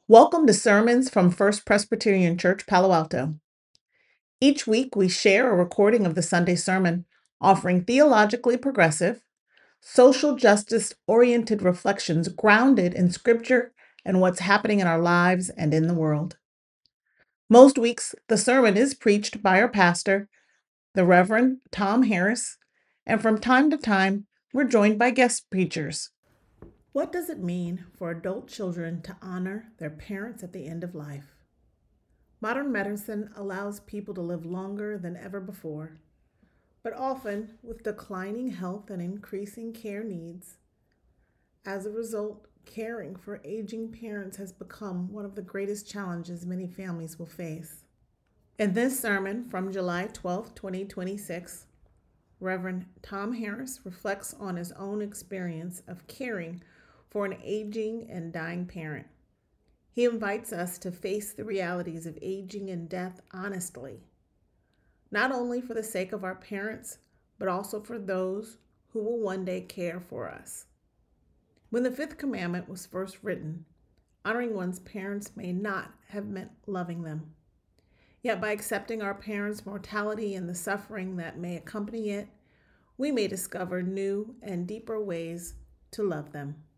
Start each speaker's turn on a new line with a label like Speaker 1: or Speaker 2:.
Speaker 1: Welcome to Sermons from First Presbyterian Church, Palo Alto. Each week, we share a recording of the Sunday sermon, offering theologically progressive, social justice oriented reflections grounded in Scripture and what's happening in our lives and in the world. Most weeks, the sermon is preached by our pastor, the Reverend Tom Harris, and from time to time, we're joined by guest preachers. What does it mean for adult children to honor their parents at the end of life? Modern medicine allows people to live longer than ever before, but often with declining health and increasing care needs. As a result, caring for aging parents has become one of the greatest challenges many families will face. In this sermon from July 12, 2026, Reverend Tom Harris reflects on his own experience of caring for an aging and dying parent. He invites us to face the realities of aging and death honestly, not only for the sake of our parents, but also for those who will one day care for us. When the fifth commandment was first written, honoring one's parents may not have meant loving them. Yet by accepting our parents' mortality and the suffering that may accompany it, we may discover new and deeper ways to love them.